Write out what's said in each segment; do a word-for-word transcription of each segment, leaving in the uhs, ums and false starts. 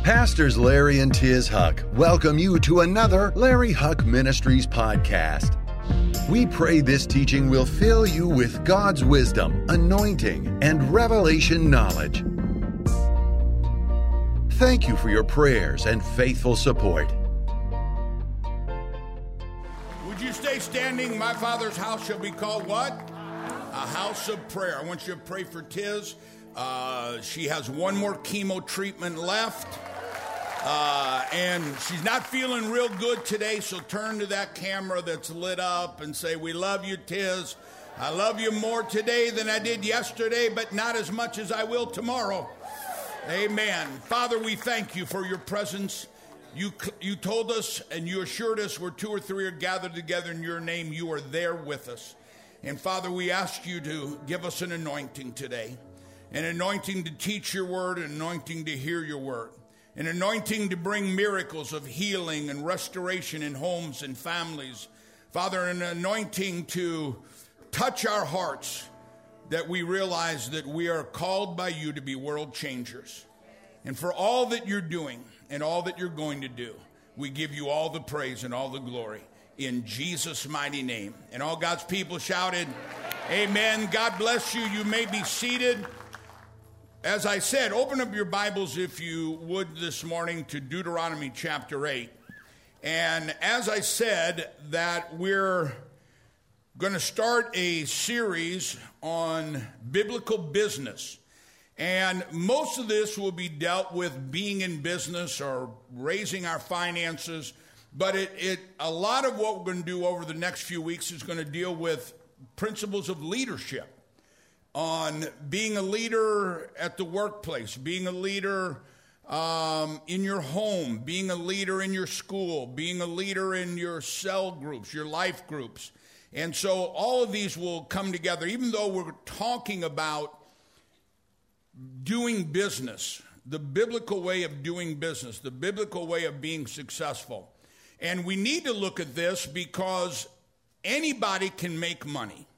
Pastors Larry and Tiz Huck welcome you to another Larry Huck Ministries podcast. We pray this teaching will fill you with God's wisdom, anointing, and revelation knowledge. Thank you for your prayers and faithful support. Would you stay standing? My Father's house shall be called what? A house of prayer. I want you to pray for Tiz. Uh, she has one more chemo treatment left. Uh, and she's not feeling real good today, so turn to that camera that's lit up and say, "We love you, Tiz. I love you more today than I did yesterday, but not as much as I will tomorrow." Amen. Father, we thank you for your presence. You, you told us and you assured us where two or three are gathered together in your name, you are there with us. And Father, we ask you to give us an anointing today, an anointing to teach your word, an anointing to hear your word. An anointing to bring miracles of healing and restoration in homes and families. Father, an anointing to touch our hearts that we realize that we are called by you to be world changers. And for all that you're doing and all that you're going to do, we give you all the praise and all the glory in Jesus' mighty name. And all God's people shouted, amen. God bless you. You may be seated. As I said, open up your Bibles, if you would, this morning to Deuteronomy chapter eight. And as I said, that we're going to start a series on biblical business. And most of this will be dealt with being in business or raising our finances. But it, it a lot of what we're going to do over the next few weeks is going to deal with principles of leadership. On being a leader at the workplace, being a leader um, in your home, being a leader in your school, being a leader in your cell groups, your life groups. And so all of these will come together, even though we're talking about doing business, the biblical way of doing business, the biblical way of being successful. And we need to look at this because anybody can make money.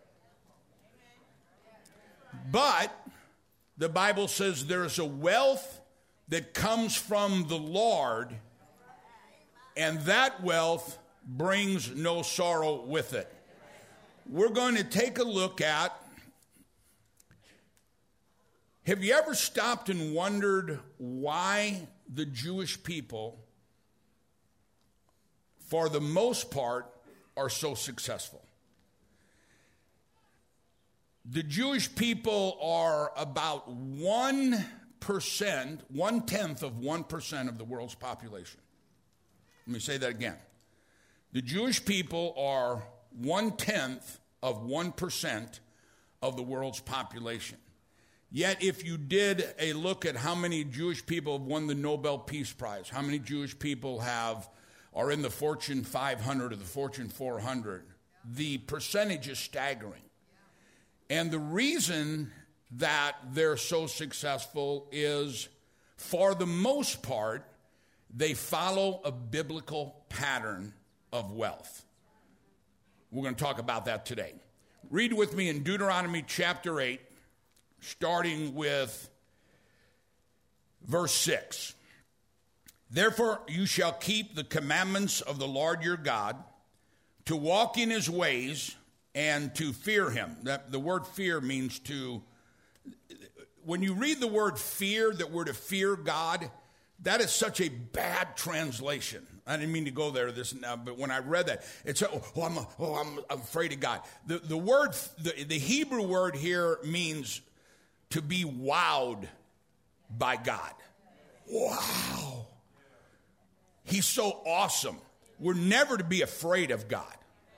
But the Bible says there is a wealth that comes from the Lord, and that wealth brings no sorrow with it. We're going to take a look at, have you ever stopped and wondered why the Jewish people, for the most part, are so successful? The Jewish people are about one percent, one-tenth of one percent of the world's population. Let me say that again. The Jewish people are one-tenth of one percent of the world's population. Yet if you did a look at how many Jewish people have won the Nobel Peace Prize, how many Jewish people have are in the Fortune five hundred or the Fortune four hundred, the percentage is staggering. And the reason that they're so successful is, for the most part, they follow a biblical pattern of wealth. We're going to talk about that today. Read with me in Deuteronomy chapter eight, starting with verse six. Therefore you shall keep the commandments of the Lord your God, to walk in his ways, and to fear him. That the word fear means to, when you read the word fear, that we're to fear God, that is such a bad translation. I didn't mean to go there this now, but when I read that, it's oh, oh, I'm, oh I'm, I'm afraid of God. The, the word, the, the Hebrew word here means to be wowed by God. Wow. He's so awesome. We're never to be afraid of God.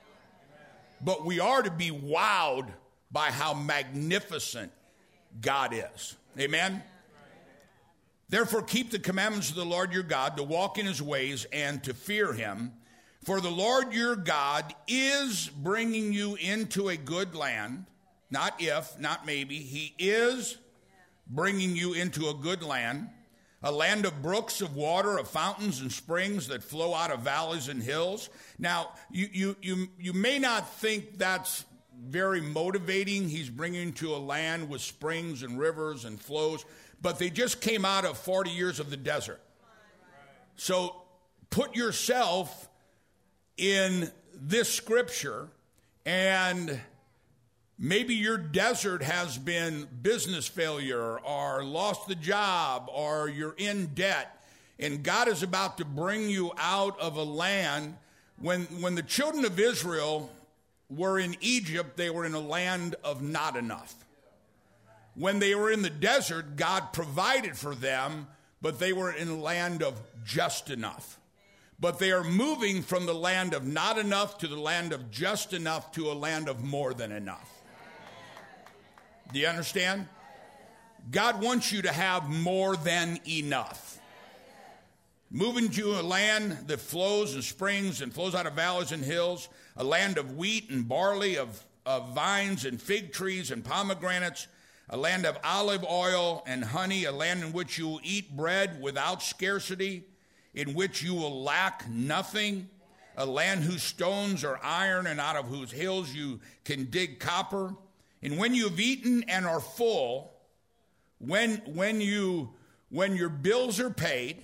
But we are to be wowed by how magnificent God is. Amen? Therefore, keep the commandments of the Lord your God, to walk in his ways and to fear him. For the Lord your God is bringing you into a good land. Not if, not maybe. He is bringing you into a good land. A land of brooks of water, of fountains and springs that flow out of valleys and hills. Now, you you you, you may not think that's very motivating. He's bringing you to a land with springs and rivers and flows. but they just came out of forty years of the desert. So put yourself in this scripture, and maybe your desert has been business failure or lost the job or you're in debt, and God is about to bring you out of a land. When, when the children of Israel were in Egypt, they were in a land of not enough. When they were in the desert, God provided for them, but they were in a land of just enough. But they are moving from the land of not enough to the land of just enough to a land of more than enough. Do you understand? God wants you to have more than enough. Moving to a land that flows and springs and flows out of valleys and hills, a land of wheat and barley, of, of vines and fig trees and pomegranates, a land of olive oil and honey, a land in which you will eat bread without scarcity, in which you will lack nothing, a land whose stones are iron and out of whose hills you can dig copper. And when you have eaten and are full, when, when, you, when your bills are paid,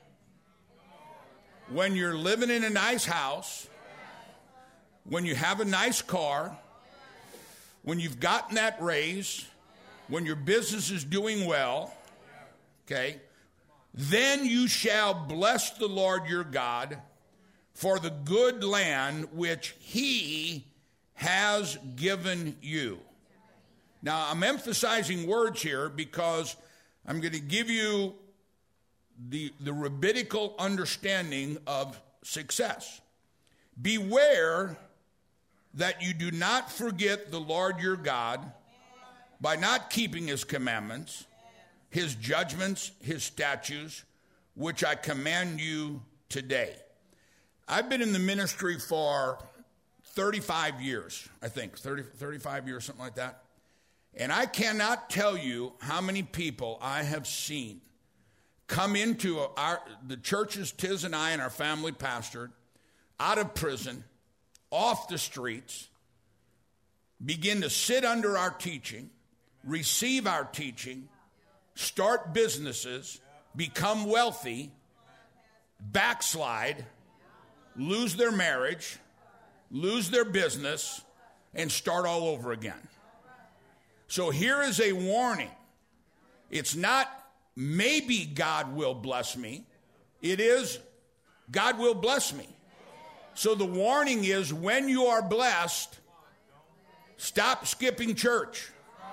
when you're living in a nice house, when you have a nice car, when you've gotten that raise, when your business is doing well, okay, then you shall bless the Lord your God for the good land which he has given you. Now, I'm emphasizing words here because I'm going to give you the, the rabbinical understanding of success. Beware that you do not forget the Lord your God by not keeping his commandments, his judgments, his statutes, which I command you today. I've been in the ministry for thirty-five years, I think, thirty, thirty-five years, something like that. And I cannot tell you how many people I have seen come into our, the churches Tiz and I and our family pastored, out of prison, off the streets, begin to sit under our teaching, receive our teaching, start businesses, become wealthy, backslide, lose their marriage, lose their business, and start all over again. So here is a warning. It's not maybe God will bless me. It is God will bless me. So the warning is when you are blessed, stop skipping church.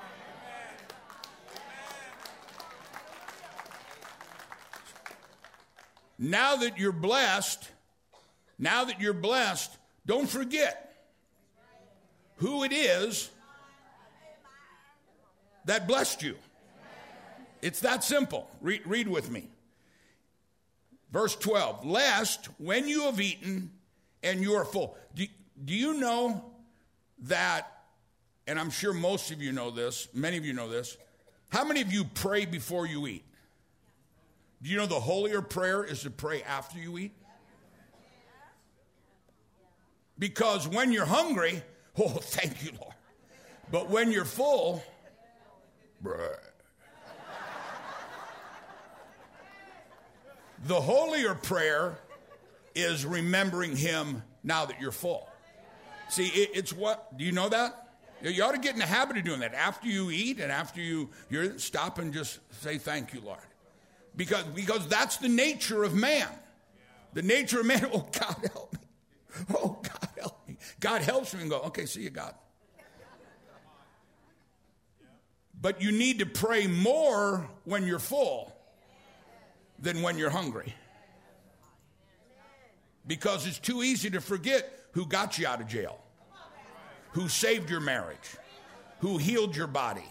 Now that you're blessed, now that you're blessed, don't forget who it is that blessed you. It's that simple. Read, read with me. Verse twelve, lest when you have eaten and you are full. Do, do you know that, and I'm sure most of you know this, many of you know this, how many of you pray before you eat? Do you know the holier prayer is to pray after you eat? Because when you're hungry, oh, thank you, Lord. But when you're full, bruh. The holier prayer is remembering him now that you're full. See, it, it's what, do you know that? You ought to get in the habit of doing that. After you eat and after you you're, stop and just say, thank you, Lord. Because, because that's the nature of man. The nature of man, oh, God help me. Oh, God help me. God helps me and go, okay, see you, God. But you need to pray more when you're full than when you're hungry. Because it's too easy to forget who got you out of jail, who saved your marriage, who healed your body.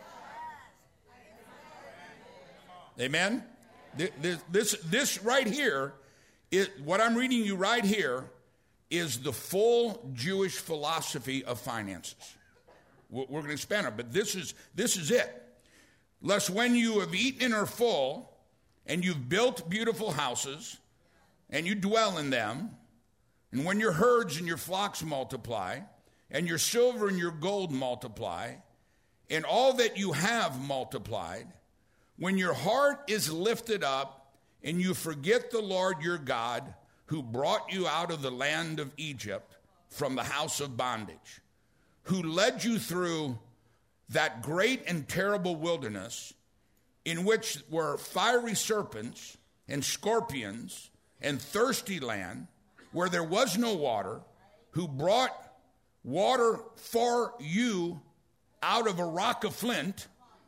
Amen? This, this, this right here, is, what I'm reading you right here, is the full Jewish philosophy of finances. We're going to expand on it, but this is, this is it. Lest when you have eaten and are full, and you've built beautiful houses, and you dwell in them, and when your herds and your flocks multiply, and your silver and your gold multiply, and all that you have multiplied, when your heart is lifted up and you forget the Lord your God who brought you out of the land of Egypt from the house of bondage, who led you through that great and terrible wilderness in which were fiery serpents and scorpions and thirsty land where there was no water, who brought water for you out of a rock of flint,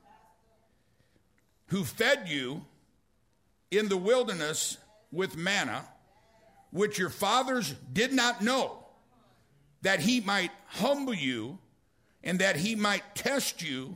who fed you in the wilderness with manna, which your fathers did not know, that he might humble you and that he might test you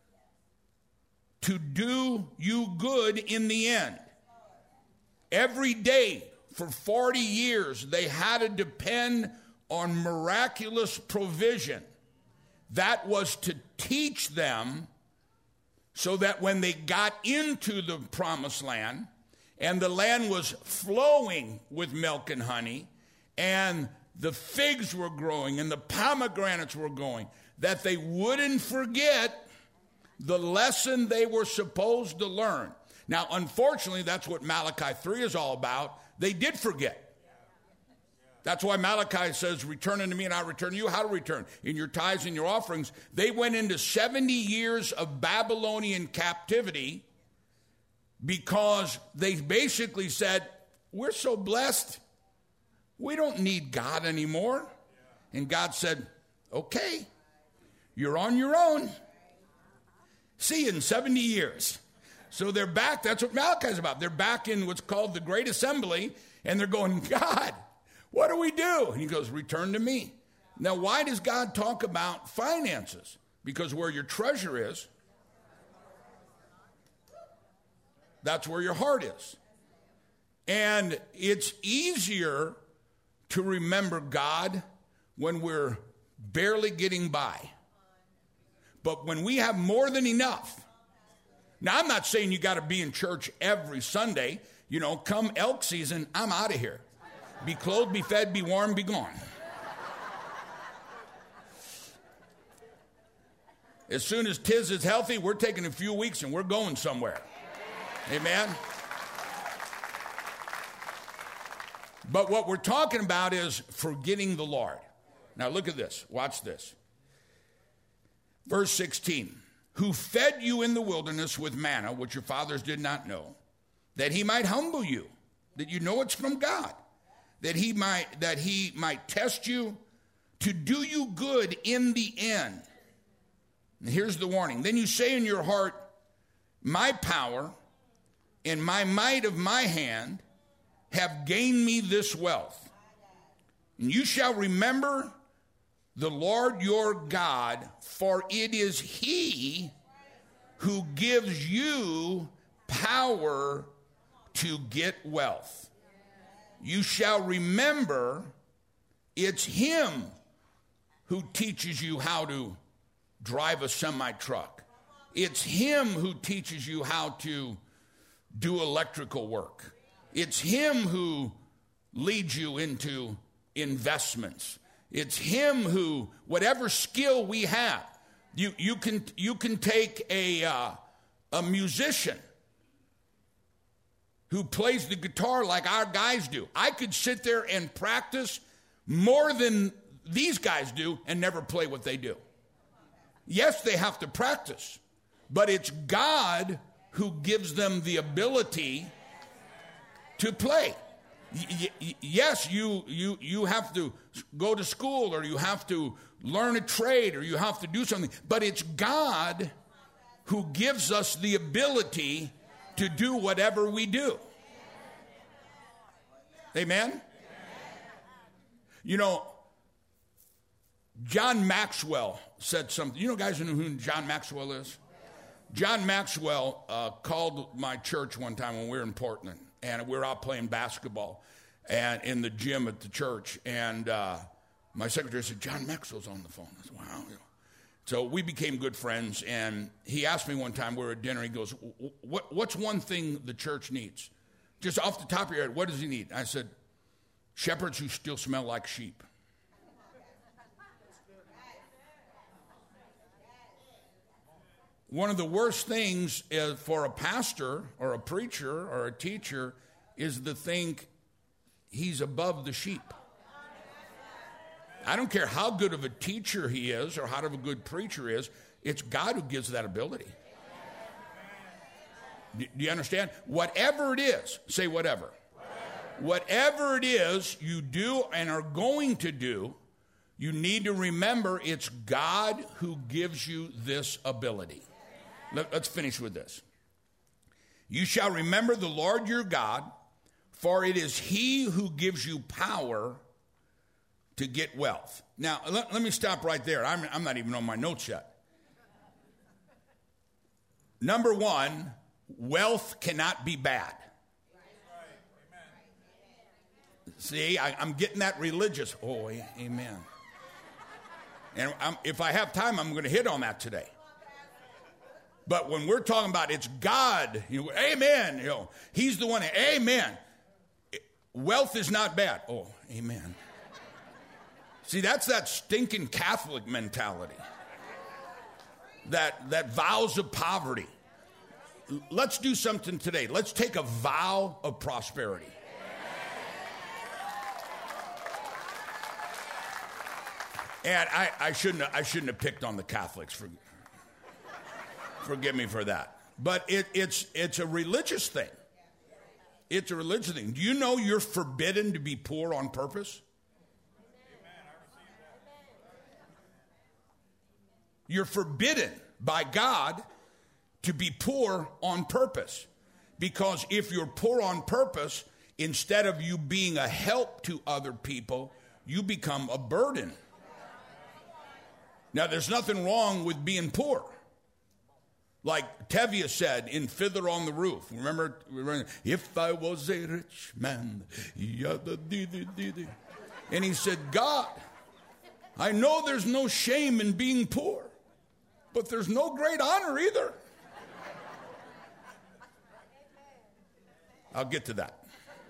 to do you good in the end. Every day for forty years, they had to depend on miraculous provision. That was to teach them so that when they got into the promised land, and the land was flowing with milk and honey, and the figs were growing, and the pomegranates were going, that they wouldn't forget the lesson they were supposed to learn. Now, unfortunately, that's what Malachi three is all about. They did forget. That's why Malachi says, return unto me and I'll return to you. How to return? In your tithes and your offerings. They went into seventy years of Babylonian captivity because they basically said, we're so blessed, we don't need God anymore. And God said, okay, you're on your own. See you in seventy years. So they're back. That's what Malachi's about. They're back in what's called the Great Assembly, and they're going, God, what do we do? And he goes, return to me. Now, why does God talk about finances? Because where your treasure is, that's where your heart is. And it's easier to remember God when we're barely getting by. But when we have more than enough. Now, I'm not saying you got to be in church every Sunday. You know, come elk season, I'm out of here. Be clothed, be fed, be warm, be gone. As soon as Tiz is healthy, we're taking a few weeks and we're going somewhere. Amen? But what we're talking about is forgetting the Lord. Now look at this. Watch this. Verse sixteen. Who fed you in the wilderness with manna, which your fathers did not know, that he might humble you, that you know it's from God, that he might that he might test you to do you good in the end. And here's the warning. Then you say in your heart, my power and my might of my hand have gained me this wealth. And you shall remember the Lord your God, for it is he who gives you power to get wealth. You shall remember it's him who teaches you how to drive a semi-truck. It's him who teaches you how to do electrical work. It's him who leads you into investments. It's him who, whatever skill we have, you, you can you can take a uh, a musician who plays the guitar like our guys do. I could sit there and practice more than these guys do and never play what they do. Yes, they have to practice, but it's God who gives them the ability to play. Y- y- yes, you, you, you have to go to school, or you have to learn a trade, or you have to do something, but it's God who gives us the ability to do whatever we do. Amen? You know, John Maxwell said something. You know, guys, who know who John Maxwell is? John Maxwell uh, called my church one time when we were in Portland, and we were out playing basketball and in the gym at the church, and uh, my secretary said, John Maxwell's on the phone. I said, wow. So we became good friends, and he asked me one time, we were at dinner, he goes, what, what's one thing the church needs? Just off the top of your head, what does he need? I said, shepherds who still smell like sheep. one of the worst things is for a pastor or a preacher or a teacher is to think he's above the sheep. I don't care how good of a teacher he is or how good of a good preacher is, it's God who gives that ability. Do you understand? Whatever it is, say whatever. Whatever it is you do and are going to do, you need to remember it's God who gives you this ability. Let, let's finish with this. You shall remember the Lord your God, for it is he who gives you power to get wealth. Now, let, let me stop right there. I'm, I'm not even on my notes yet. Number one, wealth cannot be bad. See, I, I'm getting that religious. Oh, amen. And I'm, if I have time, I'm going to hit on that today. But when we're talking about it's God, you know, amen, you know, he's the one, amen. Wealth is not bad. Oh, amen. See, that's that stinking Catholic mentality. That, that vows of poverty. Let's do something today. Let's take a vow of prosperity. And I, I shouldn't have, I shouldn't have picked on the Catholics. For, forgive me for that. But it, it's it's a religious thing. It's a religious thing. Do you know you're forbidden to be poor on purpose? You're forbidden by God to be poor on purpose. Because if you're poor on purpose, instead of you being a help to other people, you become a burden. Now, there's nothing wrong with being poor. Like Tevye said in Fiddler on the Roof. Remember, if I was a rich man, and he said, God, I know there's no shame in being poor, but there's no great honor either. I'll get to that.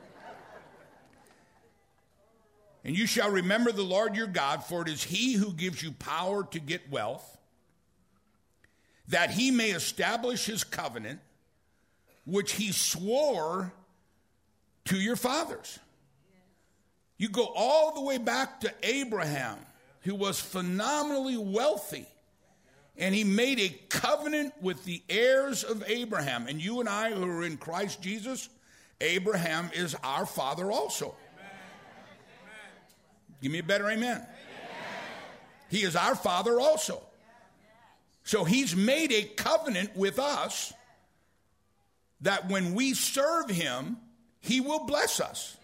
And you shall remember the Lord your God, for it is he who gives you power to get wealth, that he may establish his covenant, which he swore to your fathers. You go all the way back to Abraham, who was phenomenally wealthy, and he made a covenant with the heirs of Abraham. And you and I who are in Christ Jesus, Abraham is our father also. Give me a better amen. Amen. He is our father also. So he's made a covenant with us that when we serve him, he will bless us.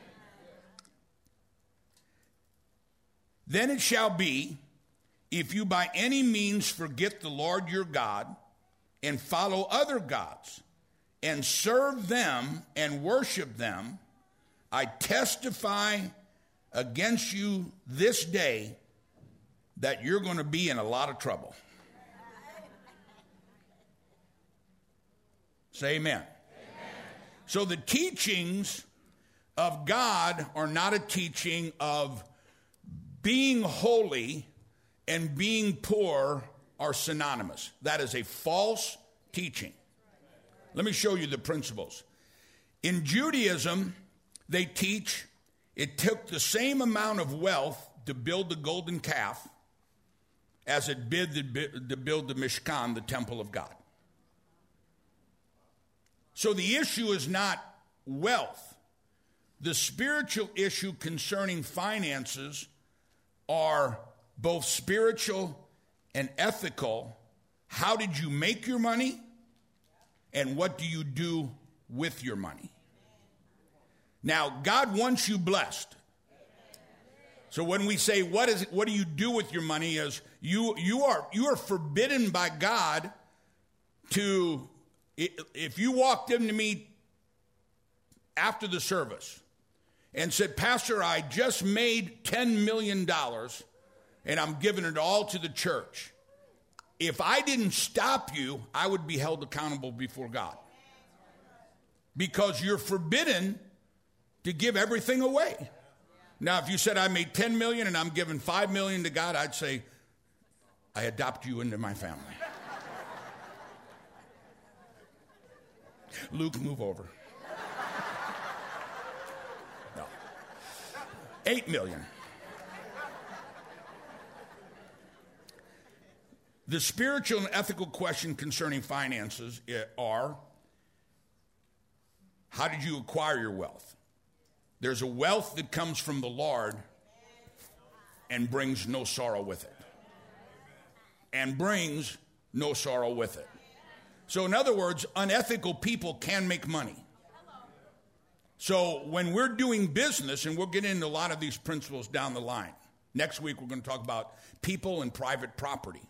Then it shall be, if you by any means forget the Lord your God and follow other gods and serve them and worship them, I testify against you this day that you're going to be in a lot of trouble. Say amen. Amen. So the teachings of God are not a teaching of being holy and being poor are synonymous. That is a false teaching. Let me show you the principles. In Judaism, they teach it took the same amount of wealth to build the golden calf as it did to build the Mishkan, the temple of God. So the issue is not wealth. The spiritual issue concerning finances are both spiritual and ethical. How did you make your money? And what do you do with your money? Now, God wants you blessed. So when we say, what is it, what do you do with your money, is you you are you are forbidden by God to, if you walked into me after the service and said, Pastor, I just made ten million dollars and I'm giving it all to the church. If I didn't stop you, I would be held accountable before God. Because you're forbidden to give everything away. Now, if you said I made ten million dollars and I'm giving five million dollars to God, I'd say, I adopt you into my family. Luke, move over. No. Eight million. The spiritual and ethical question concerning finances are, how did you acquire your wealth? There's a wealth that comes from the Lord and brings no sorrow with it. And brings no sorrow with it. So in other words, unethical people can make money. So when we're doing business, and we'll get into a lot of these principles down the line. Next week we're going to talk about people and private property.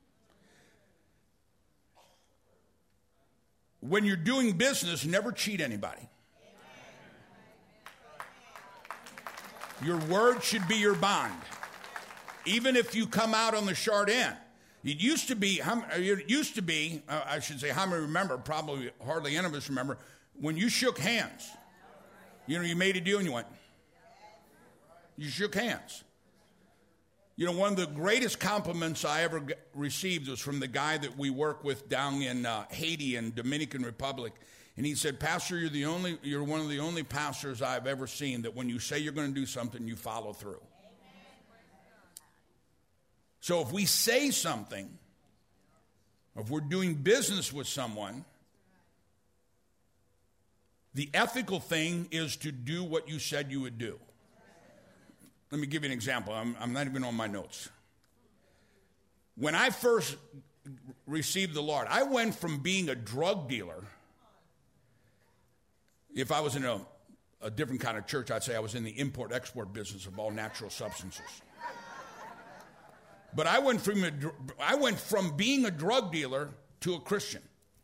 When you're doing business, never cheat anybody. Your word should be your bond. Even if you come out on the short end. It used to be, it used to be, uh, I should say, how many remember, probably hardly any of us remember, when you shook hands. You know, you made a deal and you went, you shook hands. You know, one of the greatest compliments I ever g- received was from the guy that we work with down in uh, Haiti and Dominican Republic. And he said, Pastor, you're the only, you're one of the only pastors I've ever seen that when you say you're going to do something, you follow through. So if we say something, if we're doing business with someone, the ethical thing is to do what you said you would do. Let me give you an example. I'm, I'm not even on my notes. When I first received the Lord, I went from being a drug dealer. If I was in a, a different kind of church, I'd say I was in the import-export business of all natural substances. But I went from a, I went from being a drug dealer to a Christian.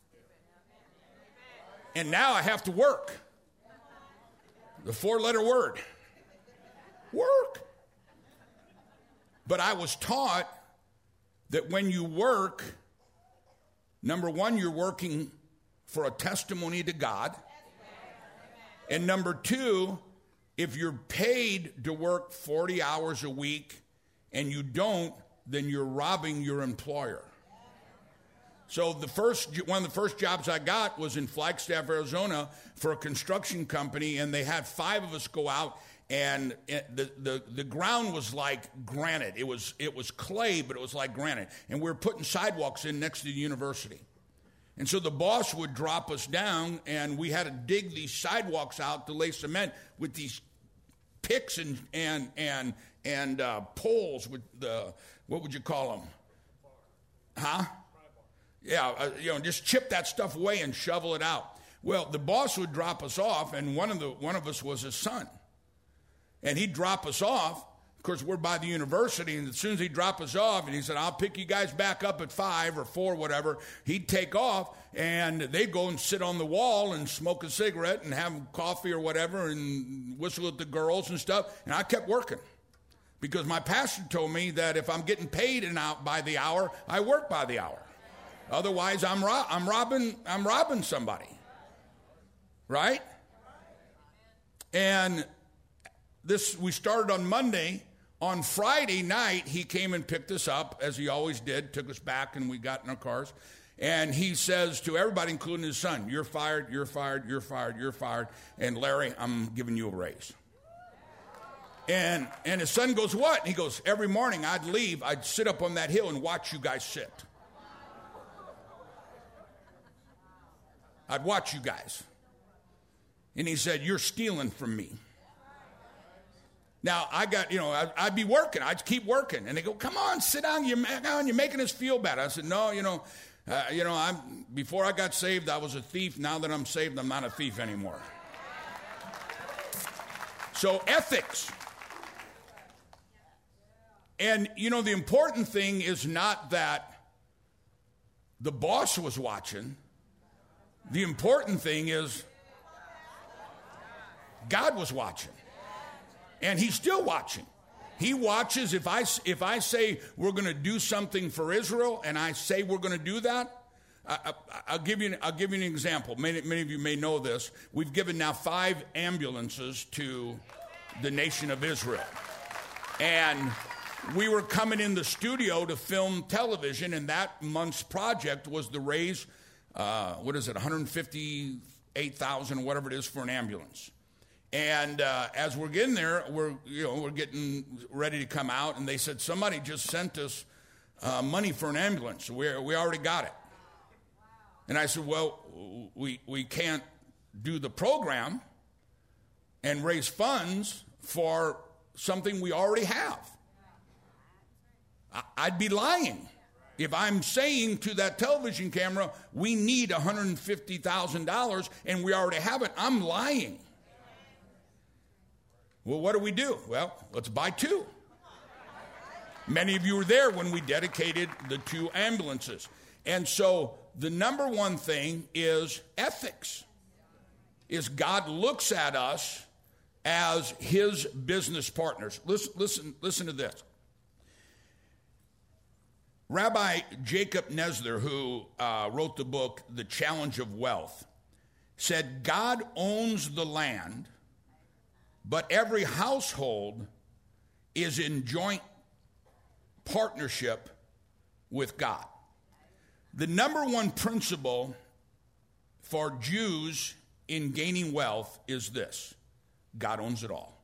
And now I have to work. The four-letter word. Work. But I was taught that when you work, number one, you're working for a testimony to God. And number two, if you're paid to work forty hours a week and you don't, then you're robbing your employer. So the first, one of the first jobs I got was in Flagstaff, Arizona for a construction company, and they had five of us go out, and the, the, the ground was like granite. It was, it was clay, but it was like granite. And we were putting sidewalks in next to the university. And so the boss would drop us down, and we had to dig these sidewalks out to lay cement with these picks and and and and uh, poles with the, what would you call them? Huh? Yeah, uh, you know, just chip that stuff away and shovel it out. Well, the boss would drop us off, and one of the one of us was his son, and he'd drop us off. Of course, we're by the university, and as soon as he'd drop us off, and he said, I'll pick you guys back up at five or four, whatever, he'd take off, and they'd go and sit on the wall and smoke a cigarette and have coffee or whatever and whistle at the girls and stuff, and I kept working. Because my pastor told me that if I'm getting paid an out by the hour, I work by the hour. Otherwise, I'm ro- I'm robbing I'm robbing somebody, right? And this we started on Monday. On Friday night, he came and picked us up, as he always did, took us back, and we got in our cars. And he says to everybody, including his son, you're fired, you're fired, you're fired, you're fired. And Larry, I'm giving you a raise. And and his son goes, what? And he goes, every morning I'd leave, I'd sit up on that hill and watch you guys sit. I'd watch you guys. And he said, you're stealing from me. Now, I got, you know, I, I'd be working. I'd keep working. And they go, come on, sit down. You're, you're making us feel bad. I said, no, you know, uh, you know, I'm before I got saved, I was a thief. Now that I'm saved, I'm not a thief anymore. So ethics. And, you know, the important thing is not that the boss was watching. The important thing is God was watching. And he's still watching. He watches. If I, if I say we're going to do something for Israel, and I say we're going to do that, I, I, I'll give you. I'll give you an example. Many, many of you may know this. We've given now five ambulances to the nation of Israel, and we were coming in the studio to film television, and that month's project was to raise, uh, what is it, one hundred fifty eight thousand dollars, whatever it is, for an ambulance. And uh, as we're getting there, we're you know we're getting ready to come out, and they said somebody just sent us uh, money for an ambulance. We we already got it. And I said, well, we we can't do the program and raise funds for something we already have. I, I'd be lying if I'm saying to that television camera, we need one hundred fifty thousand dollars and we already have it. I'm lying. Well, what do we do? Well, let's buy two. Many of you were there when we dedicated the two ambulances. And so the number one thing is ethics. Is God looks at us as his business partners. Listen, listen, listen to this. Rabbi Jacob Nesler, who uh, wrote the book, The Challenge of Wealth, said God owns the land, but every household is in joint partnership with God. The number one principle for Jews in gaining wealth is this: God owns it all.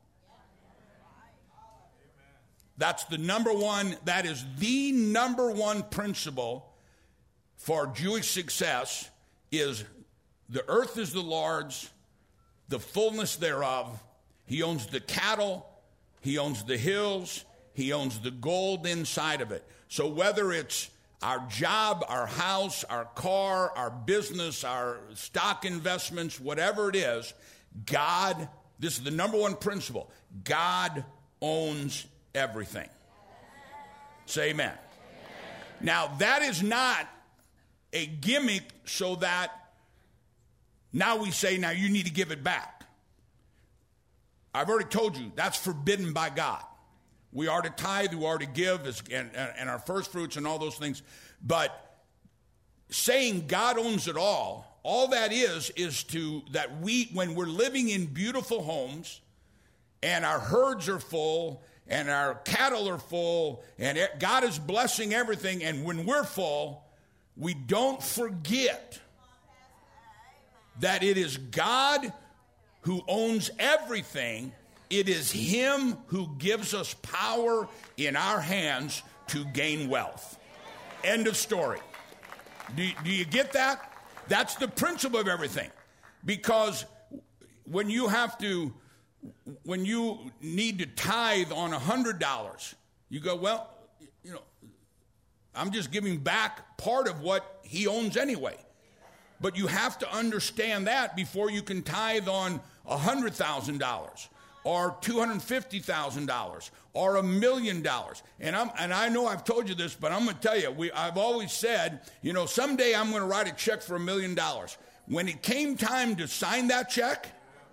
That's the number one, that is the number one principle for Jewish success, is the earth is the Lord's, the fullness thereof. He owns the cattle, he owns the hills, he owns the gold inside of it. So whether it's our job, our house, our car, our business, our stock investments, whatever it is, God, this is the number one principle, God owns everything. Say amen. Amen. Now, that is not a gimmick so that now we say, now you need to give it back. I've already told you, that's forbidden by God. We are to tithe, we are to give, and, and our first fruits and all those things. But saying God owns it all, all that is, is to, that we, when we're living in beautiful homes, and our herds are full, and our cattle are full, and God is blessing everything, and when we're full, we don't forget that it is God who owns everything. It is him who gives us power in our hands to gain wealth. End of story. Do, do you get that? That's the principle of everything. Because when you have to, when you need to tithe on one hundred dollars, you go, well, you know, I'm just giving back part of what he owns anyway. But you have to understand that before you can tithe on one hundred thousand dollars or two hundred fifty thousand dollars or a million dollars. And I'm and I know I've told you this, but I'm going to tell you, we, I've always said, you know, someday I'm going to write a check for a million dollars. When it came time to sign that check,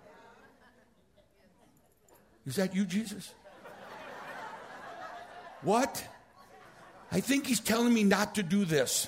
is that you, Jesus? What? I think he's telling me not to do this.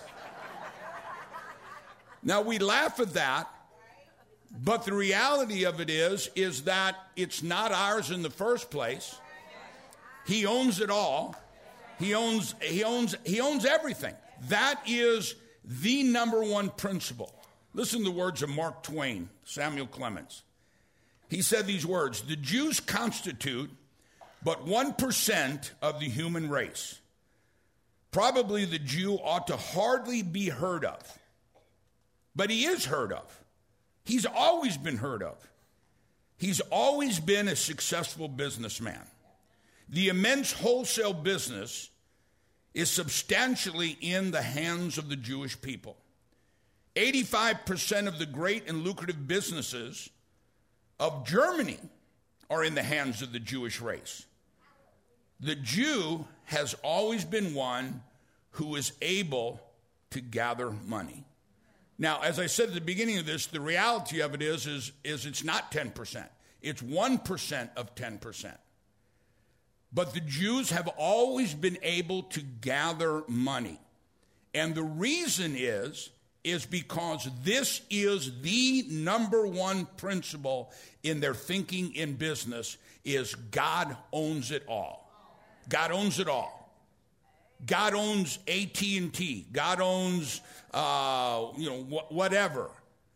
Now, we laugh at that, but the reality of it is, is that it's not ours in the first place. He owns it all. He owns, he owns, he owns everything. That is the number one principle. Listen to the words of Mark Twain, Samuel Clemens. He said these words: the Jews constitute but one percent of the human race. Probably the Jew ought to hardly be heard of. But he is heard of. He's always been heard of. He's always been a successful businessman. The immense wholesale business is substantially in the hands of the Jewish people. eighty-five percent of the great and lucrative businesses of Germany are in the hands of the Jewish race. The Jew has always been one who is able to gather money. Now, as I said at the beginning of this, the reality of it is, is, is it's not ten percent. It's one percent of ten percent. But the Jews have always been able to gather money. And the reason is, is because this is the number one principle in their thinking in business, is God owns it all. God owns it all. God owns A T and T. God owns, uh, you know, wh- whatever.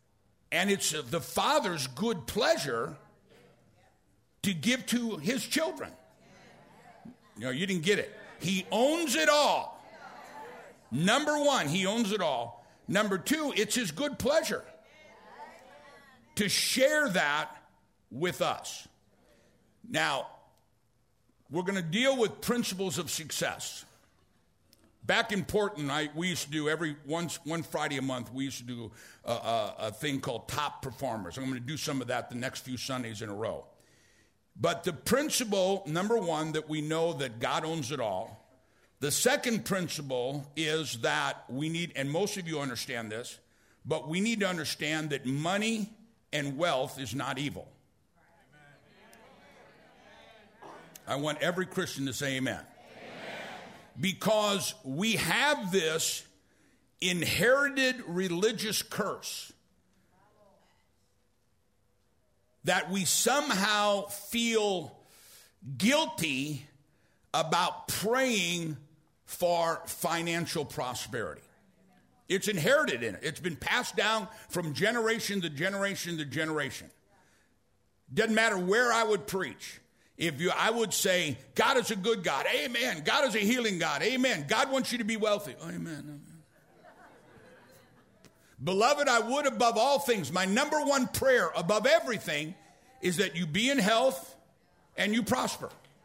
And it's the Father's good pleasure to give to his children. You know, you didn't get it. He owns it all. Number one, he owns it all. Number two, it's his good pleasure to share that with us. Now, we're going to deal with principles of success. Back in Portland, I, we used to do every once one Friday a month, we used to do a, a, a thing called Top Performers. I'm going to do some of that the next few Sundays in a row. But the principle, number one, that we know that God owns it all. The second principle is that we need, and most of you understand this, but we need to understand that money and wealth is not evil. I want every Christian to say amen. Amen. Because we have this inherited religious curse that we somehow feel guilty about praying for financial prosperity. It's inherited in it. It's been passed down from generation to generation to generation. Doesn't matter where I would preach. If you, I would say, God is a good God. Amen. God is a healing God. Amen. God wants you to be wealthy. Amen. Amen. Beloved, I would above all things, my number one prayer above everything is that you be in health and you prosper.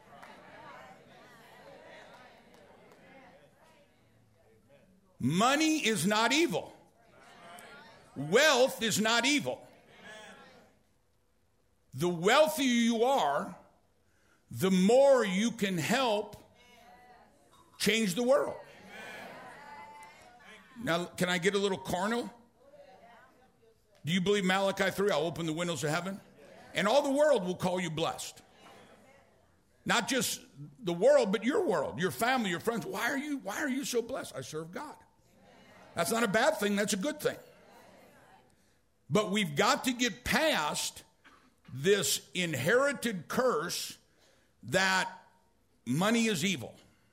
Money is not evil. Wealth is not evil. The wealthier you are, the more you can help change the world. Now, can I get a little carnal? Do you believe Malachi three? I'll open the windows of heaven. And all the world will call you blessed. Not just the world, but your world, your family, your friends. Why are you, why are you so blessed? I serve God. That's not a bad thing. That's a good thing. But we've got to get past this inherited curse that money is evil.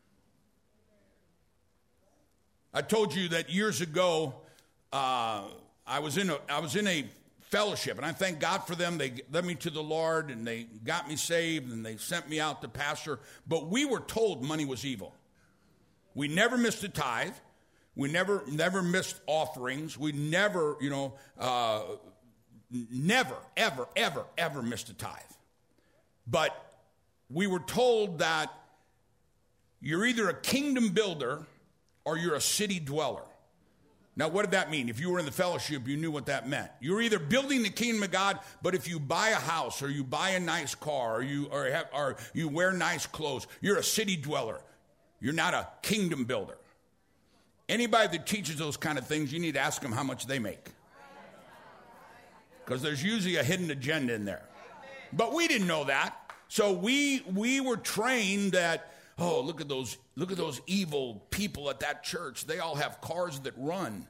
I told you that years ago, uh, I was in a I was in a fellowship, and I thank God for them. They led me to the Lord, and they got me saved, and they sent me out to pastor. But we were told money was evil. We never missed a tithe. We never never missed offerings. We never, you know, uh, never, ever, ever, ever missed a tithe. But we were told that you're either a kingdom builder or you're a city dweller. Now, what did that mean? If you were in the fellowship, you knew what that meant. You're either building the kingdom of God, but if you buy a house or you buy a nice car or you or, have, or you wear nice clothes, you're a city dweller. You're not a kingdom builder. Anybody that teaches those kind of things, you need to ask them how much they make. Because there's usually a hidden agenda in there. But we didn't know that. So we we were trained that, oh, look at those look at those evil people at that church. They all have cars that run.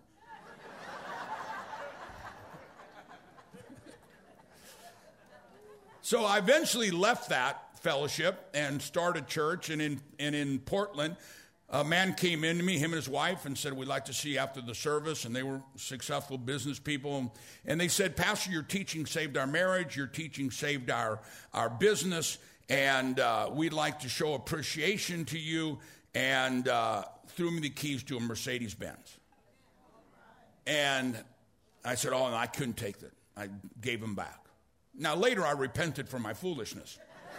So I eventually left that fellowship and started church. And in and in Portland, a man came in to me, him and his wife, and said, we'd like to see you after the service. And they were successful business people. And they said, Pastor, your teaching saved our marriage. Your teaching saved our, our business. And uh, we'd like to show appreciation to you. And uh, threw me the keys to a Mercedes-Benz. And I said, oh, no, I couldn't take that. I gave them back. Now, later, I repented for my foolishness.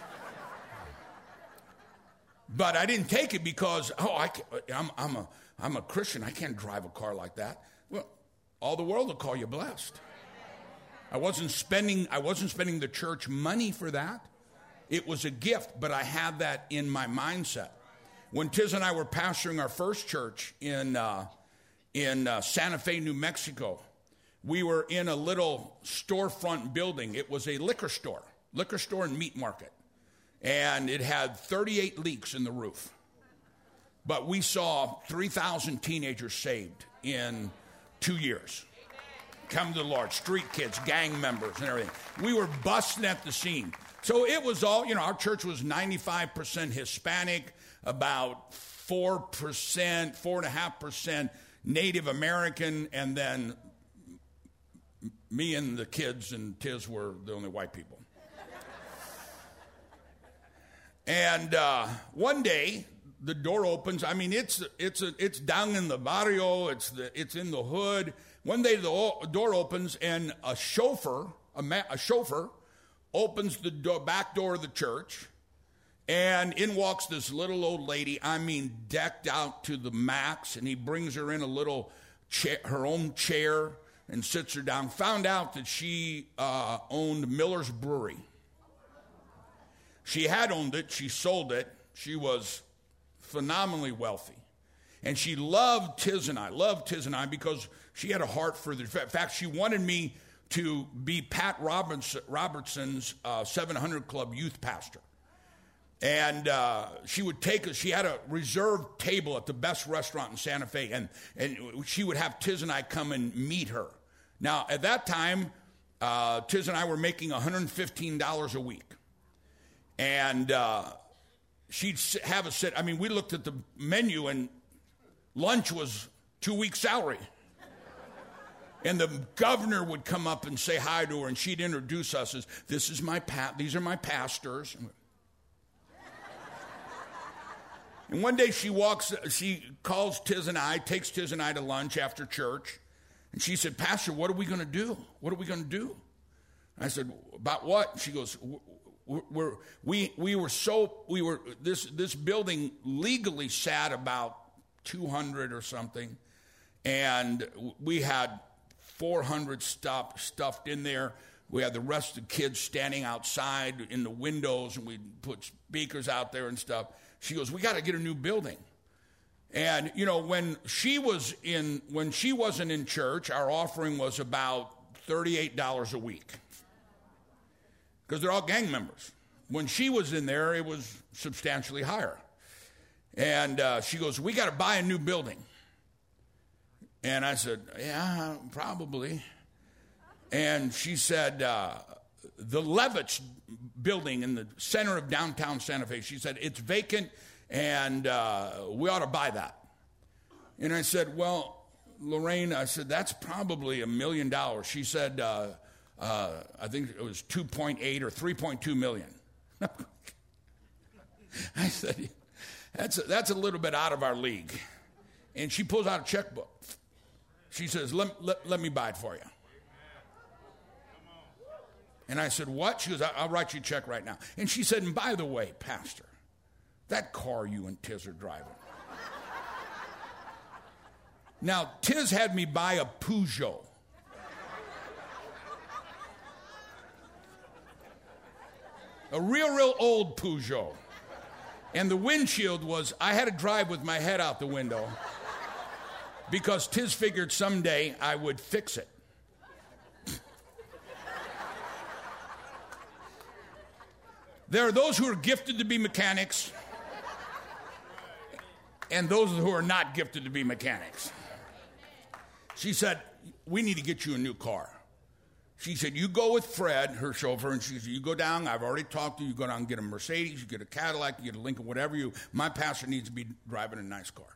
But I didn't take it because, oh, I I'm, I'm, a, I'm a Christian. I can't drive a car like that. Well, all the world will call you blessed. I wasn't spending, I wasn't spending the church money for that. It was a gift, but I had that in my mindset. When Tiz and I were pastoring our first church in, uh, in uh, Santa Fe, New Mexico, we were in a little storefront building. It was a liquor store, liquor store and meat market. And it had thirty-eight leaks in the roof. But we saw three thousand teenagers saved in two years. Come to the Lord, street kids, gang members, and everything. We were busting at the scene. So it was all, you know, our church was ninety-five percent Hispanic, about four percent, four point five percent Native American, and then me and the kids and Tiz were the only white people. And uh, one day, the door opens. I mean, it's it's a, it's down in the barrio. It's the it's in the hood. One day, the o- door opens, and a chauffeur, a, ma- a chauffeur, opens the door, back door of the church, and in walks this little old lady. I mean, decked out to the max. And he brings her in a little chair, her own chair, and sits her down. Found out that she uh, owned Miller's Brewery. She had owned it. She sold it. She was phenomenally wealthy. And she loved Tiz and I, loved Tiz and I because she had a heart for the, in fact, she wanted me to be Pat Robertson, Robertson's uh, seven hundred Club youth pastor. And uh, she would take us, she had a reserved table at the best restaurant in Santa Fe, and, and she would have Tiz and I come and meet her. Now, at that time, uh, Tiz and I were making one hundred fifteen dollars a week. And uh, she'd have us sit. I mean, we looked at the menu, and lunch was two weeks' salary. And the governor would come up and say hi to her, and she'd introduce us as, "This is my pa- these are my pastors." And one day she walks, she calls Tiz and I, takes Tiz and I to lunch after church, and she said, "Pastor, what are we going to do? What are we going to do?" I said, "About what?" She goes, We're, we we were so we were this this building legally sat about two hundred or something, and we had four hundred stuff stuffed in there. We had the rest of the kids standing outside in the windows, and we put speakers out there and stuff. She goes, "We got to get a new building." And you know, when she was in when she wasn't in church, our offering was about thirty-eight dollars a week. Because they're all gang members. When she was in there, it was substantially higher. And uh, she goes, "We got to buy a new building." And I said, "Yeah, probably." And she said, uh, the Levitz building in the center of downtown Santa Fe, she said, "It's vacant, and uh, we ought to buy that." And I said, "Well, Lorraine," I said, "that's probably a million dollars." She said, uh, Uh, I think it was two point eight or three point two million. I said, that's a, that's a little bit out of our league. And she pulls out a checkbook. She says, let, let, let me buy it for you. And I said, "What?" She goes, "I'll write you a check right now." And she said, "And by the way, Pastor, that car you and Tiz are driving." Now, Tiz had me buy a Peugeot. A real, real old Peugeot. And the windshield was, I had to drive with my head out the window because Tiz figured someday I would fix it. There are those who are gifted to be mechanics and those who are not gifted to be mechanics. She said, "We need to get you a new car." She said, "You go with Fred," her chauffeur, and she said, "You go down, I've already talked to you, you go down and get a Mercedes, you get a Cadillac, you get a Lincoln, whatever you, my pastor needs to be driving a nice car."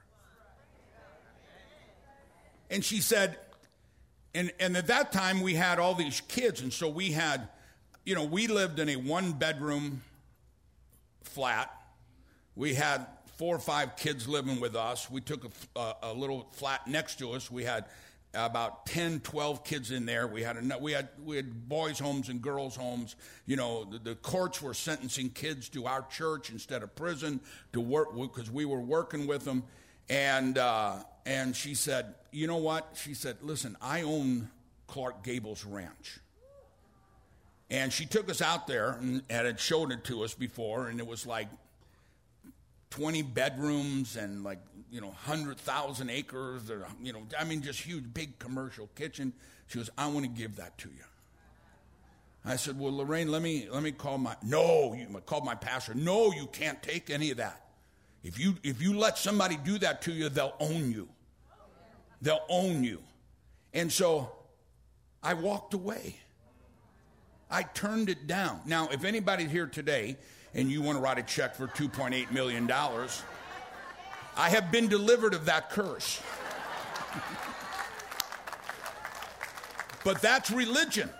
And she said, and, and at that time we had all these kids, and so we had, you know, we lived in a one-bedroom flat. We had four or five kids living with us. We took a, a, a little flat next to us. We had about ten, twelve kids in there. We had a, we had we had boys' homes and girls' homes. You know, the, the courts were sentencing kids to our church instead of prison to work because we were working with them. And uh, and she said, "You know what?" She said, "Listen, I own Clark Gable's ranch." And she took us out there and, and had showed it to us before, and it was like twenty bedrooms and like, you know, one hundred thousand acres, or, you know, I mean, just huge, big commercial kitchen. She goes, "I want to give that to you." I said, "Well, Lorraine, let me let me call my, no, you called my pastor. No, you can't take any of that. If you if you let somebody do that to you, they'll own you. They'll own you." And so I walked away. I turned it down. Now, if anybody's here today and you want to write a check for two point eight million dollars, I have been delivered of that curse. But that's religion.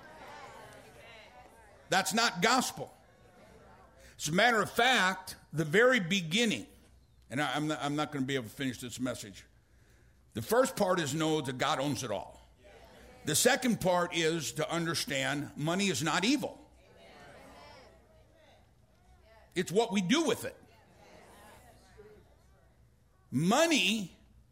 That's not gospel. As a matter of fact, the very beginning, and I, I'm not, I'm not going to be able to finish this message. The first part is know that God owns it all. The second part is to understand money is not evil. It's what we do with it. Money,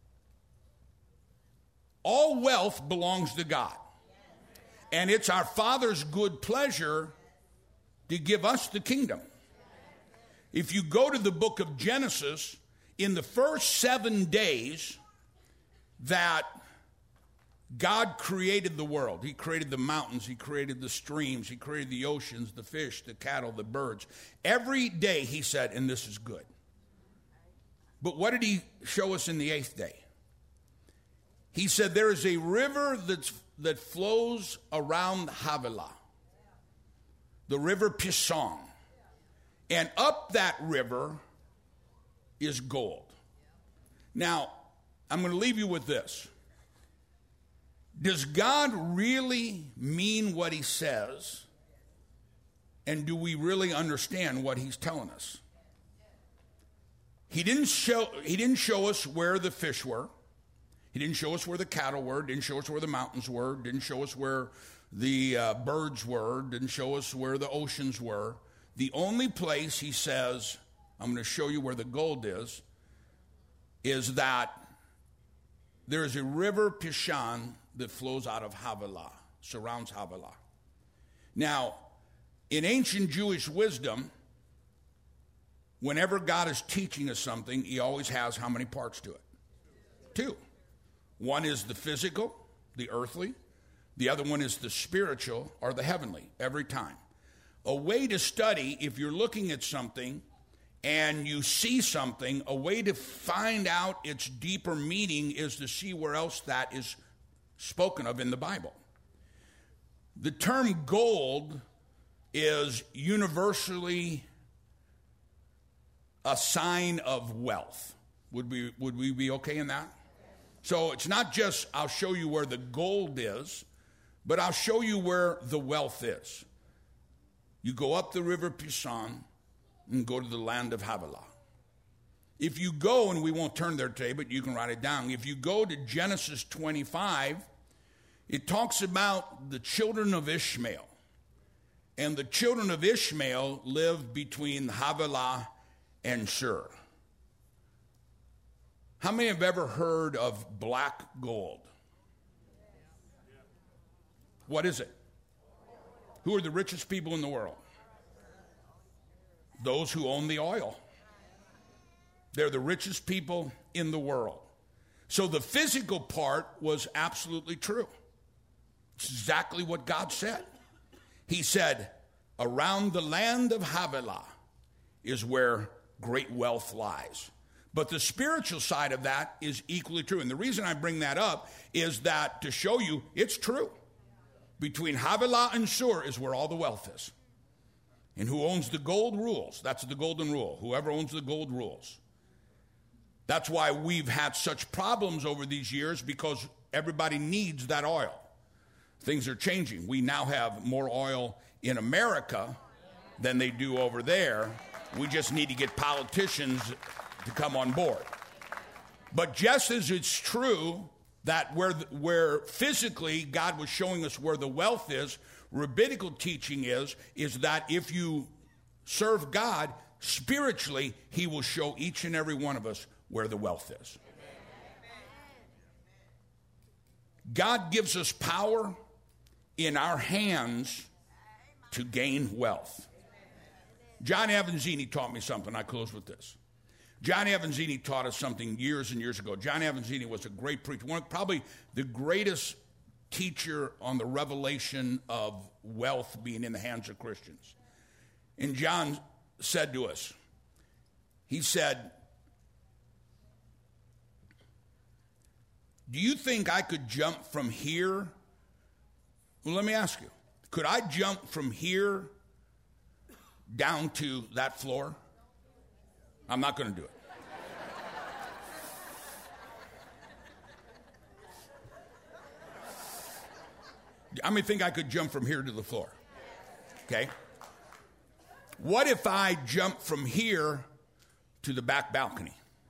all wealth belongs to God. And it's our Father's good pleasure to give us the kingdom. If you go to the book of Genesis, in the first seven days that God created the world, he created the mountains, he created the streams, he created the oceans, the fish, the cattle, the birds. Every day he said, and this is good. But what did he show us in the eighth day? He said there is a river that's, that flows around Havilah, the river Pishon. And up that river is gold. Now, I'm going to leave you with this. Does God really mean what he says? And do we really understand what he's telling us? He didn't show, he didn't show us where the fish were. He didn't show us where the cattle were. Didn't show us where the mountains were. Didn't show us where the uh, birds were. Didn't show us where the oceans were. The only place he says, I'm going to show you where the gold is, is that there is a river Pishon that flows out of Havilah, surrounds Havilah. Now, in ancient Jewish wisdom, whenever God is teaching us something, he always has how many parts to it? Two. One is the physical, the earthly. The other one is the spiritual or the heavenly, every time. A way to study, if you're looking at something and you see something, a way to find out its deeper meaning is to see where else that is spoken of in the Bible. The term gold is universally a sign of wealth. Would we, would we be okay in that? So it's not just I'll show you where the gold is, but I'll show you where the wealth is. You go up the river Pishon and go to the land of Havilah. If you go, and we won't turn there today, but you can write it down. If you go to Genesis twenty-five, it talks about the children of Ishmael. And the children of Ishmael lived between Havilah and Shur. How many have ever heard of black gold? What is it? Who are the richest people in the world? Those who own the oil. They're the richest people in the world. So the physical part was absolutely true. It's exactly what God said. He said, around the land of Havilah is where great wealth lies. But the spiritual side of that is equally true. And the reason I bring that up is that to show you it's true. Between Havilah and Shur is where all the wealth is. And who owns the gold rules. That's the golden rule. Whoever owns the gold rules. That's why we've had such problems over these years, because everybody needs that oil. Things are changing. We now have more oil in America than they do over there. We just need to get politicians to come on board. But just as it's true that where, the, where physically God was showing us where the wealth is, rabbinical teaching is, is that if you serve God, spiritually, he will show each and every one of us where the wealth is. God gives us power in our hands to gain wealth. John Avanzini taught me something. I close with this. John Avanzini taught us something years and years ago. John Avanzini was a great preacher, one of probably the greatest teacher on the revelation of wealth being in the hands of Christians. And John said to us, he said, do you think I could jump from here? Well, let me ask you, could I jump from here down to that floor? I'm not going to do it. How many think I could jump from here to the floor? Okay. What if I jump from here to the back balcony?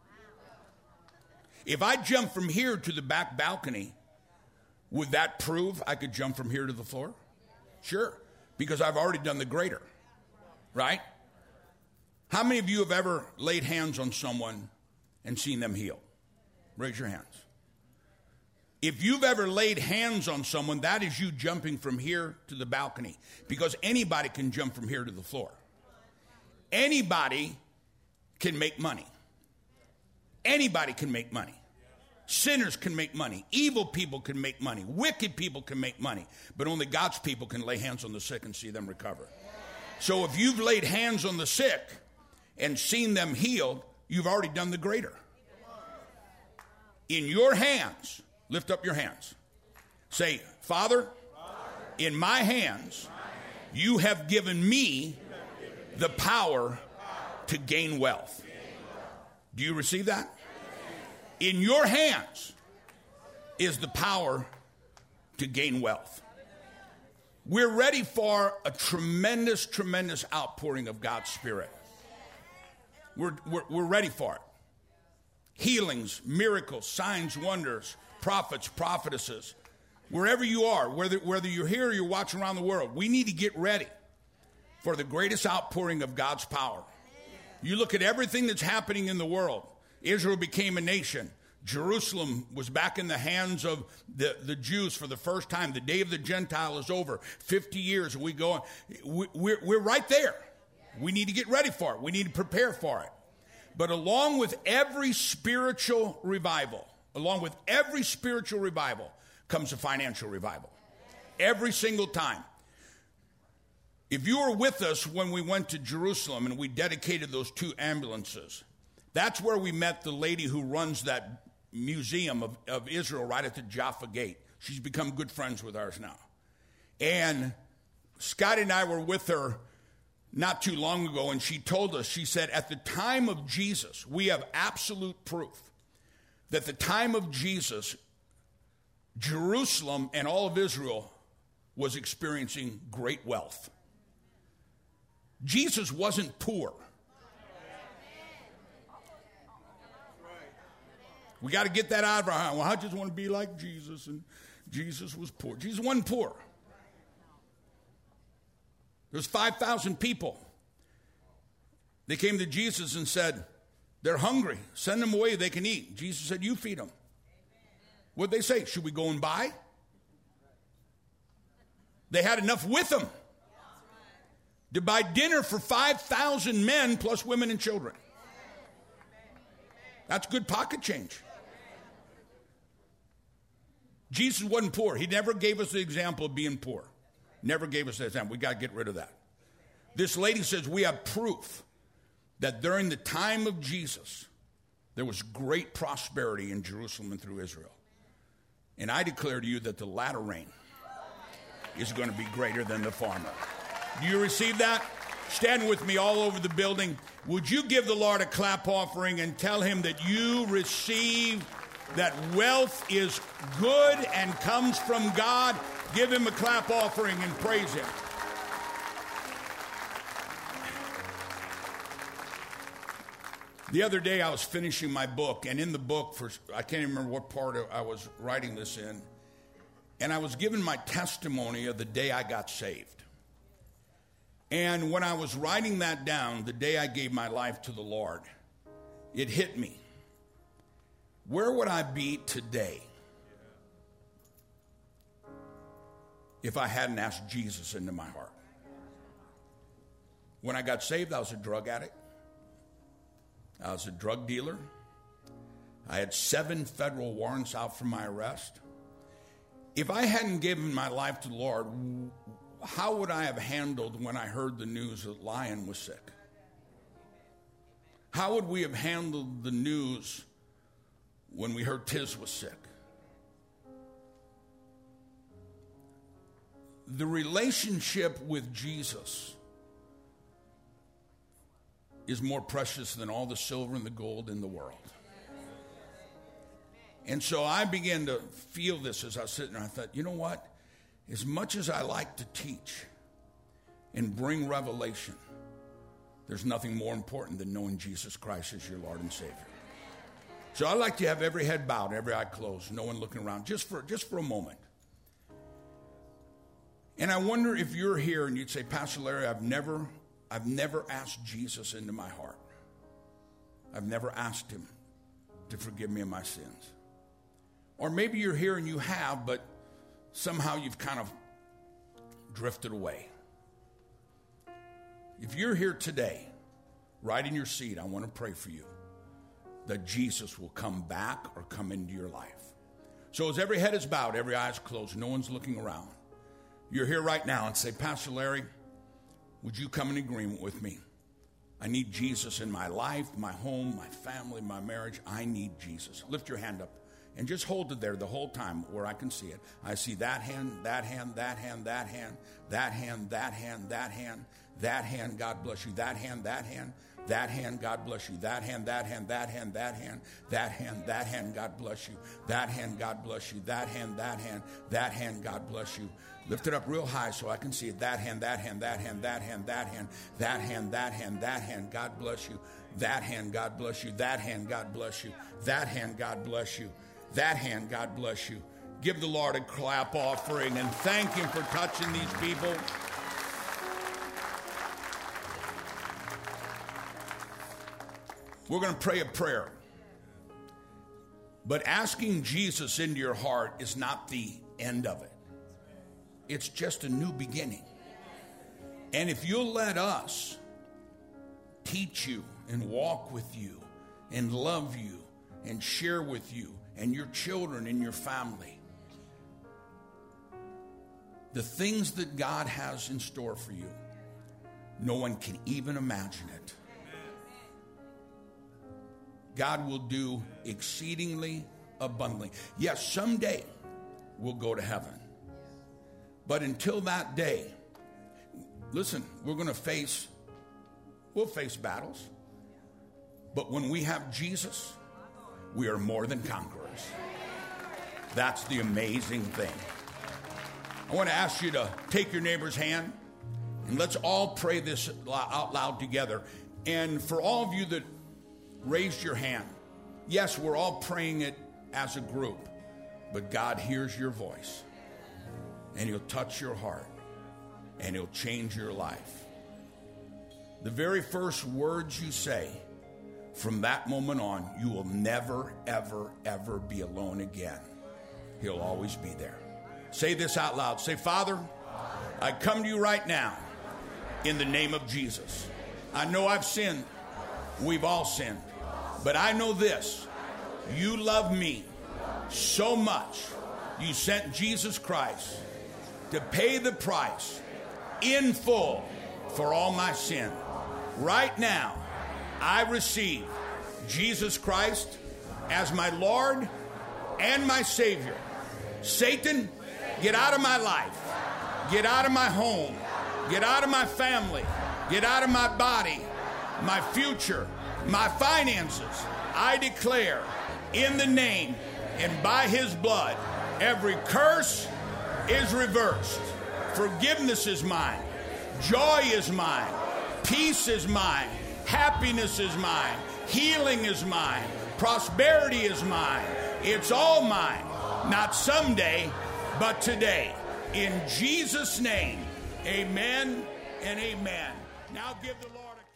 If I jump from here to the back balcony, would that prove I could jump from here to the floor? Sure, because I've already done the greater, right? How many of you have ever laid hands on someone and seen them heal? Raise your hands. If you've ever laid hands on someone, that is you jumping from here to the balcony, because anybody can jump from here to the floor. Anybody can make money. Anybody can make money. Sinners can make money. Evil people can make money. Wicked people can make money. But only God's people can lay hands on the sick and see them recover. So if you've laid hands on the sick and seen them healed, you've already done the greater. In your hands, lift up your hands. Say, Father, in my hands, you have given me the power to gain wealth. Do you receive that? In your hands is the power to gain wealth. We're ready for a tremendous, tremendous outpouring of God's Spirit. We're, we're, we're ready for it. Healings, miracles, signs, wonders, prophets, prophetesses. Wherever you are, whether, whether you're here or you're watching around the world, we need to get ready for the greatest outpouring of God's power. You look at everything that's happening in the world. Israel became a nation. Jerusalem was back in the hands of the, the Jews for the first time. The day of the Gentile is over. fifty years, we go on. We, we're, we're right there. We need to get ready for it. We need to prepare for it. But along with every spiritual revival, along with every spiritual revival comes a financial revival. Every single time. If you were with us when we went to Jerusalem and we dedicated those two ambulances, that's where we met the lady who runs that museum of, of Israel right at the Jaffa Gate. She's become good friends with ours now. And Scotty and I were with her not too long ago, and she told us, she said, at the time of Jesus, we have absolute proof that the time of Jesus, Jerusalem and all of Israel was experiencing great wealth. Jesus wasn't poor. We got to get that out of our heart. Well, I just want to be like Jesus, and Jesus was poor. Jesus wasn't poor. There's five thousand people. They came to Jesus and said, they're hungry. Send them away, they can eat. Jesus said, you feed them. What'd they say? Should we go and buy? They had enough with them to buy dinner for five thousand men plus women and children. That's good pocket change. Jesus wasn't poor. He never gave us the example of being poor. Never gave us that example. We got to get rid of that. This lady says we have proof that during the time of Jesus, there was great prosperity in Jerusalem and through Israel. And I declare to you that the latter rain is going to be greater than the former. Do you receive that? Stand with me all over the building. Would you give the Lord a clap offering and tell him that you receive that wealth is good and comes from God? Give him a clap offering and praise him. The other day I was finishing my book, and in the book, for I can't even remember what part I was writing this in, and I was given my testimony of the day I got saved. And when I was writing that down, the day I gave my life to the Lord, it hit me. Where would I be today if I hadn't asked Jesus into my heart? When I got saved, I was a drug addict. I was a drug dealer. I had seven federal warrants out for my arrest. If I hadn't given my life to the Lord, how would I have handled when I heard the news that Lion was sick? How would we have handled the news when we heard Tiz was sick? The relationship with Jesus is more precious than all the silver and the gold in the world. And so I began to feel this as I was sitting there. I thought, you know what? as much as I like to teach and bring revelation, there's nothing more important than knowing Jesus Christ as your Lord and Savior. So I'd like to have every head bowed, every eye closed, no one looking around, just for, just for a moment. And I wonder if you're here and you'd say, Pastor Larry, I've never, I've never asked Jesus into my heart. I've never asked him to forgive me of my sins. Or maybe you're here and you have, but somehow you've kind of drifted away. If you're here today, right in your seat, I want to pray for you that Jesus will come back or come into your life. So as every head is bowed, every eye is closed, no one's looking around. You're here right now and say, Pastor Larry, would you come in agreement with me? I need Jesus in my life, my home, my family, my marriage. I need Jesus. Lift your hand up and just hold it there the whole time where I can see it. I see that hand, that hand, that hand, that hand, that hand, that hand, that hand, that hand, God bless you. That hand, that hand, that hand, God bless you. That hand, that hand, that hand, that hand, that hand, that hand, God bless you. That hand, God bless you. That hand, that hand, that hand, God bless you. Lift it up real high so I can see it. That hand, that hand, that hand, that hand, that hand, that hand, that hand, that hand, God bless you. That hand, God bless you. That hand, God bless you. That hand, God bless you. That hand, God bless you. Give the Lord a clap offering and thank him for touching these people. We're going to pray a prayer. But asking Jesus into your heart is not the end of it. It's just a new beginning. And if you'll let us teach you and walk with you and love you and share with you and your children and your family the things that God has in store for you, no one can even imagine it. God will do exceedingly abundantly. Yes, someday we'll go to heaven. But until that day, listen, we're going to face, we'll face battles. But when we have Jesus, we are more than conquerors. That's the amazing thing. I want to ask you to take your neighbor's hand and let's all pray this out loud together. And for all of you that raised your hand, yes, we're all praying it as a group, but God hears your voice. And he'll touch your heart. And he'll change your life. The very first words you say, from that moment on, you will never, ever, ever be alone again. He'll always be there. Say this out loud. Say, Father, I come to you right now in the name of Jesus. I know I've sinned. We've all sinned. But I know this. You love me so much. You sent Jesus Christ to pay the price in full for all my sin. Right now, I receive Jesus Christ as my Lord and my Savior. Satan, get out of my life. Get out of my home. Get out of my family. Get out of my body, my future, my finances. I declare in the name and by his blood, every curse is reversed. Forgiveness is mine. Joy is mine. Peace is mine. Happiness is mine. Healing is mine. Prosperity is mine. It's all mine. Not someday, but today. In Jesus' name, amen and amen. Now give the Lord a